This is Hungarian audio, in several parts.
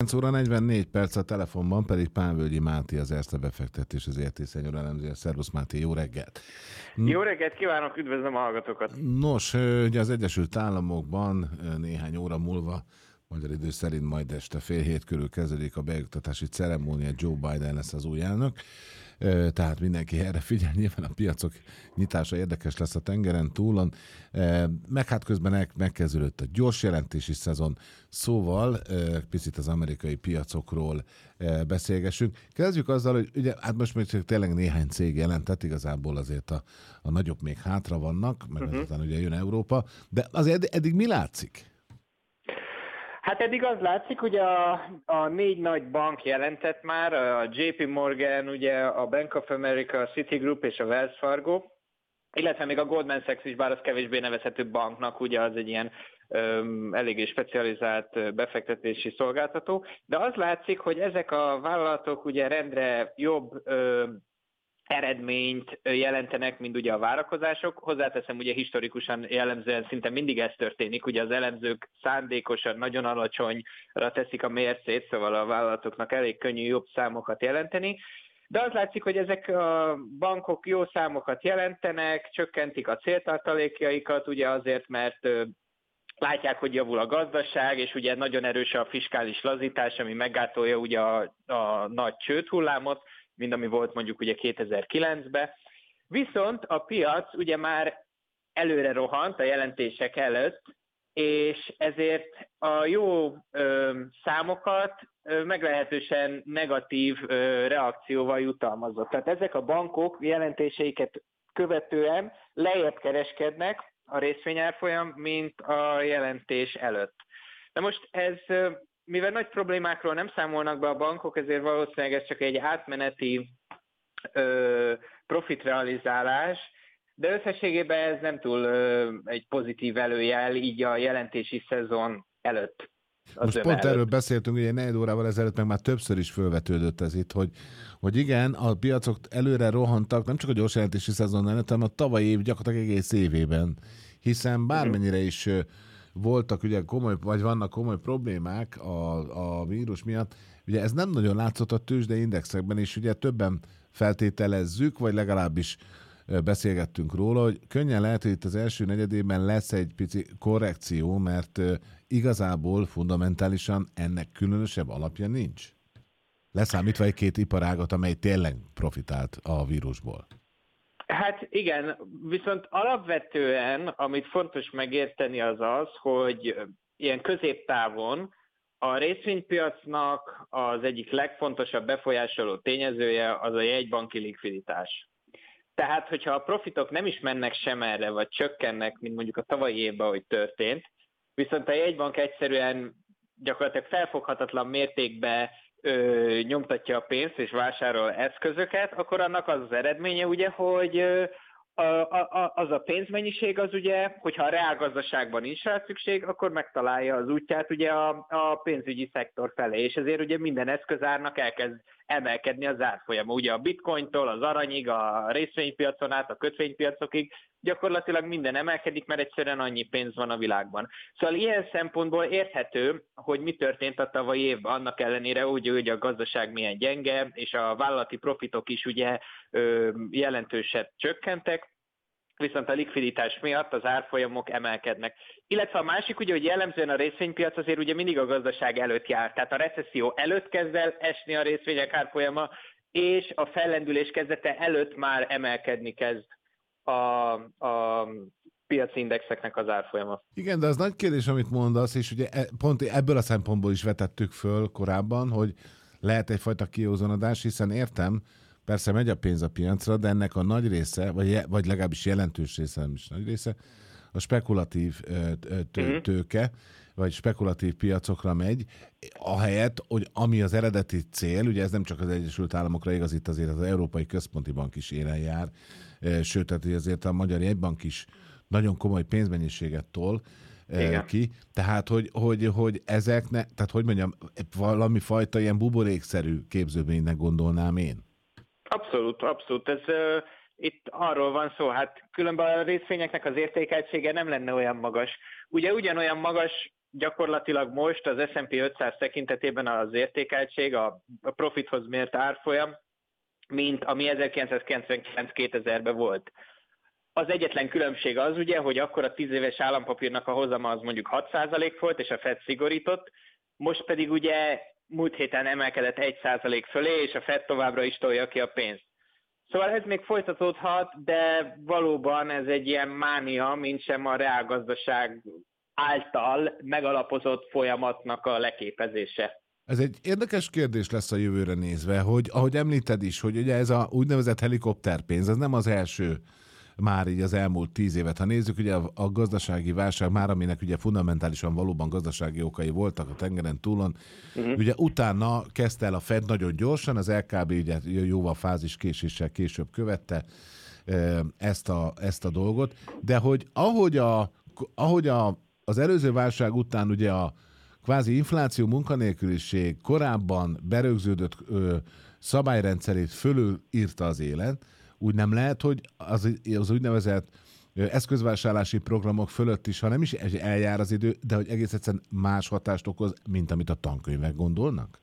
9 óra 44 perc a telefonban, pedig Pánvölgyi Máté, az Erste Befektetés, az ERT Senior elemzője. Szervusz Máté, jó reggelt! Jó reggelt kívánok, üdvözlöm a hallgatókat! Nos, ugye az Egyesült Államokban néhány óra múlva, magyar idő szerint majd este fél hét körül kezdődik a beiktatási ceremónia, Joe Biden lesz az új elnök. Tehát mindenki erre figyel, nyilván a piacok nyitása érdekes lesz a tengeren túlon, meg hát közben megkezdődött a gyors jelentési szezon, szóval picit az amerikai piacokról beszélgessünk. Kezdjük azzal, hogy ugye, hát most még csak tényleg néhány cég jelentett, igazából azért a nagyobb még hátra vannak, meg azután ugye jön Európa, de azért eddig mi látszik? Hát eddig az látszik, hogy a négy nagy bank jelentett már, a JP Morgan, ugye a Bank of America, a Citigroup és a Wells Fargo, illetve még a Goldman Sachs is, bár az kevésbé nevezhető banknak, ugye az egy ilyen eléggé specializált befektetési szolgáltató, de az látszik, hogy ezek a vállalatok ugye rendre jobb eredményt jelentenek, mint ugye a várakozások. Hozzáteszem, ugye historikusan jellemzően szinte mindig ez történik, ugye az elemzők szándékosan nagyon alacsonyra teszik a mércét, szóval a vállalatoknak elég könnyű jobb számokat jelenteni. De az látszik, hogy ezek a bankok jó számokat jelentenek, csökkentik a céltartalékjaikat, ugye azért, mert látják, hogy javul a gazdaság, és ugye nagyon erős a fiskális lazítás, ami meggátolja ugye a nagy csődhullámot, mint ami volt mondjuk ugye 2009-ben. Viszont a piac ugye már előre rohant a jelentések előtt, és ezért a jó számokat meglehetősen negatív reakcióval jutalmazott. Tehát ezek a bankok jelentéseiket követően lejjebb kereskednek a részvényárfolyam, mint a jelentés előtt. Na most ez, mivel nagy problémákról nem számolnak be a bankok, ezért valószínűleg ez csak egy átmeneti profitrealizálás, de összességében ez nem túl egy pozitív előjel így a jelentési szezon előtt. Most pont erről beszéltünk, ugye 4 órával ezelőtt meg már többször is felvetődött ez itt, hogy igen, a piacok előre rohantak, nem csak a gyors jelentési szezon előtt, hanem a tavalyi év gyakorlatilag egész évében, hiszen bármennyire is voltak ugye vagy vannak komoly problémák a vírus miatt, ugye ez nem nagyon látszott a tőzsdei indexekben, és ugye többen feltételezzük, vagy legalábbis beszélgettünk róla, hogy könnyen lehet, hogy itt az első negyedében lesz egy pici korrekció, mert igazából fundamentálisan ennek különösebb alapja nincs. Leszámítva egy-két iparágat, amely tényleg profitált a vírusból. Hát igen, viszont alapvetően, amit fontos megérteni az az, hogy ilyen középtávon a részvénypiacnak az egyik legfontosabb befolyásoló tényezője az a jegybanki likviditás. Tehát, hogyha a profitok nem is mennek sem erre, vagy csökkennek, mint mondjuk a tavalyi évben, hogy történt, viszont a jegybank egyszerűen gyakorlatilag felfoghatatlan mértékben nyomtatja a pénzt és vásárol eszközöket, akkor annak az az eredménye, ugye, hogy az a pénzmennyiség az ugye, hogyha a reálgazdaságban nincs rá szükség, akkor megtalálja az útját ugye a pénzügyi szektor felé, és ezért ugye minden eszközárnak elkezd emelkedni az árfolyama. Ugye a bitcointól, az aranyig, a részvénypiacon át, a kötvénypiacokig gyakorlatilag minden emelkedik, mert egyszerűen annyi pénz van a világban. Szóval ilyen szempontból érthető, hogy mi történt a tavalyi évben, annak ellenére úgy, hogy a gazdaság milyen gyenge, és a vállalati profitok is ugye jelentősen csökkentek, viszont a likviditás miatt az árfolyamok emelkednek. Illetve a másik ugye, hogy jellemzően a részvénypiac azért ugye mindig a gazdaság előtt jár, tehát a recesszió előtt kezd el esni a részvények árfolyama, és a fellendülés kezdete előtt már emelkedni kezd a piaci indexeknek az árfolyama. Igen, de az nagy kérdés, amit mondasz, és ugye pont ebből a szempontból is vetettük föl korábban, hogy lehet egyfajta kiózanodás, hiszen értem, persze megy a pénz a piacra, de ennek a nagy része, vagy legalábbis jelentős része, nem is nagy része, a spekulatív tőke, vagy spekulatív piacokra megy, ahelyett, hogy ami az eredeti cél, ugye ez nem csak az Egyesült Államokra igaz, itt azért az Európai Központi Bank is élen jár, sőt, tehát azért a Magyar Jegybank is nagyon komoly pénzmennyiséget tol ki, tehát hogy ezeknek, tehát hogy mondjam, valami fajta ilyen buborékszerű képződménynek gondolnám én. Abszolút, abszolút. Ez itt arról van szó, hát különben a részvényeknek az értékeltsége nem lenne olyan magas. Ugye ugyanolyan magas gyakorlatilag most az S&P 500 tekintetében az értékeltség, a profithoz mért árfolyam, mint ami 1999-2000-ben volt. Az egyetlen különbség az ugye, hogy akkor a 10 éves állampapírnak a hozama az mondjuk 6% volt, és a Fed szigorított, most pedig ugye múlt héten emelkedett 1% fölé, és a Fed továbbra is tolja ki a pénzt. Szóval ez még folytatódhat, de valóban ez egy ilyen mánia, mint sem a reálgazdaság által megalapozott folyamatnak a leképezése. Ez egy érdekes kérdés lesz a jövőre nézve, hogy ahogy említed is, hogy ugye ez a úgynevezett helikopterpénz, ez nem az első már így az elmúlt 10 évet. Ha nézzük, ugye a gazdasági válság már, aminek ugye fundamentálisan valóban gazdasági okai voltak a tengeren túlon, ugye utána kezdte el a Fed nagyon gyorsan, az LKB ugye jóval fáziskéséssel később követte ezt a dolgot, de hogy ahogy az előző válság után ugye a kvázi infláció, munkanélküliség korábban berögződött szabályrendszerét fölülírta az élet, úgy nem lehet, hogy az úgynevezett eszközvásárlási programok fölött is, ha nem is eljár az idő, de hogy egész egyszerűen más hatást okoz, mint amit a tankönyvek gondolnak?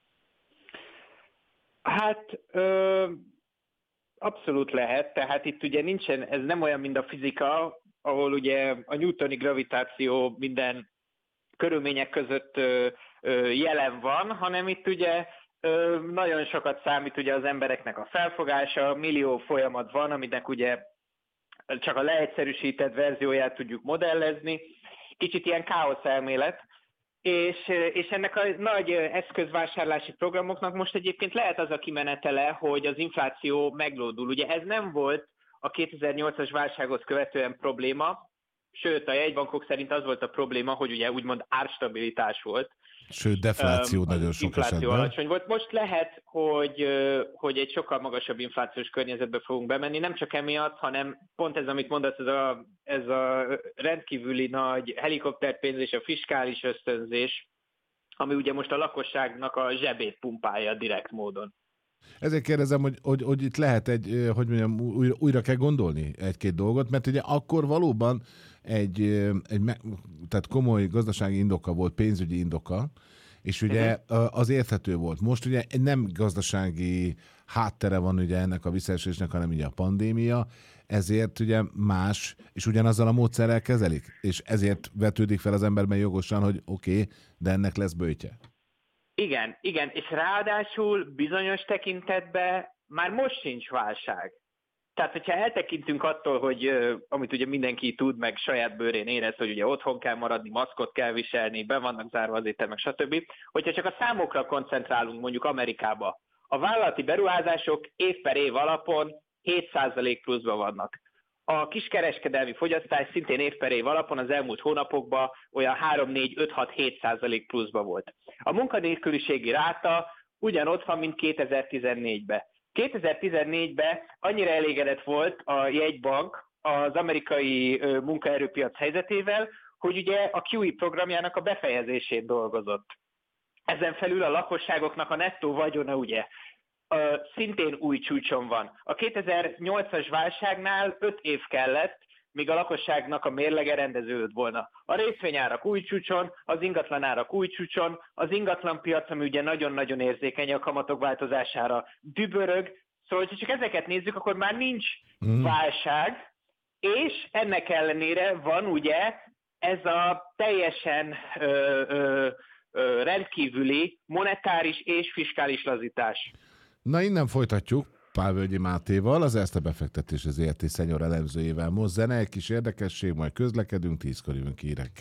Hát abszolút lehet, tehát itt ugye nincsen, ez nem olyan, mint a fizika, ahol ugye a newtoni gravitáció minden körülmények között jelen van, hanem itt ugye nagyon sokat számít ugye az embereknek a felfogása, millió folyamat van, aminek ugye csak a leegyszerűsített verzióját tudjuk modellezni. Kicsit ilyen káosz elmélet, és ennek a nagy eszközvásárlási programoknak most egyébként lehet az a kimenetele, hogy az infláció meglódul. Ugye ez nem volt a 2008-as válsághoz követően probléma, sőt a jegybankok szerint az volt a probléma, hogy ugye úgymond árstabilitás volt. Sőt, defláció nagyon sok esetben. Alacsony volt. Most lehet, hogy egy sokkal magasabb inflációs környezetbe fogunk bemenni, nem csak emiatt, hanem pont ez, amit mondasz, ez a rendkívüli nagy helikopterpénz és a fiskális ösztönzés, ami ugye most a lakosságnak a zsebét pumpálja direkt módon. Ezért kérdezem, hogy itt lehet újra kell gondolni egy-két dolgot, mert ugye akkor valóban tehát komoly gazdasági indoka volt, pénzügyi indoka, és ugye az érthető volt. Most ugye nem gazdasági háttere van ugye ennek a visszaesésnek, hanem ugye a pandémia, ezért ugye más, és ugyanazzal a módszerrel kezelik, és ezért vetődik fel az emberben jogosan, hogy oké, de ennek lesz böjtje. Igen, és ráadásul bizonyos tekintetben már most sincs válság. Tehát, hogyha eltekintünk attól, hogy amit ugye mindenki tud, meg saját bőrén érez, hogy ugye otthon kell maradni, maszkot kell viselni, be vannak zárva az éttermek, stb. Hogyha csak a számokra koncentrálunk, mondjuk Amerikába, a vállalati beruházások év per év alapon 7% pluszban vannak. A kiskereskedelmi fogyasztás szintén év per év alapon az elmúlt hónapokban olyan 3-4-5-6-7% pluszban volt. A munkanélküliségi ráta ugyanott van, mint 2014-ben. 2014-ben annyira elégedett volt a jegybank az amerikai munkaerőpiac helyzetével, hogy ugye a QE programjának a befejezését dolgozott. Ezen felül a lakosságoknak a nettó vagyona ugye szintén új csúcson van. A 2008-as válságnál 5 év kellett, míg a lakosságnak a mérlege rendeződött volna. A részvényárak új csúcson, az ingatlanárak új csúcson, az ingatlanpiac, ami ugye nagyon-nagyon érzékeny a kamatok változására, dübörög. Szóval, ha csak ezeket nézzük, akkor már nincs válság, és ennek ellenére van ugye ez a teljesen rendkívüli monetáris és fiskális lazítás. Na, innen folytatjuk Pálvölgyi Mátéval, az Erste Befektetés ZRT senior elemzőjével. Most zene, egy kis érdekesség, majd közlekedünk, 10-kor jövünk hírek.